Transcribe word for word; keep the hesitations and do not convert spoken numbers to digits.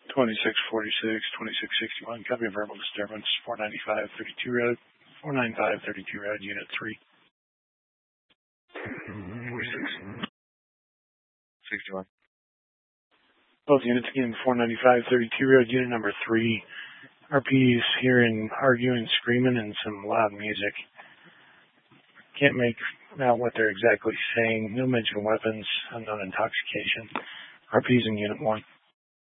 twenty-six forty-six, twenty-six sixty-one, copy of verbal disturbance, four ninety-five thirty-two road, four ninety-five thirty-two road, unit three. forty-six sixty-one. Both units again, four ninety-five thirty-two road, unit number three. R P's hearing arguing, screaming, and some loud music. Can't make out what they're exactly saying. No mention of weapons, unknown intoxication. R P's in unit one.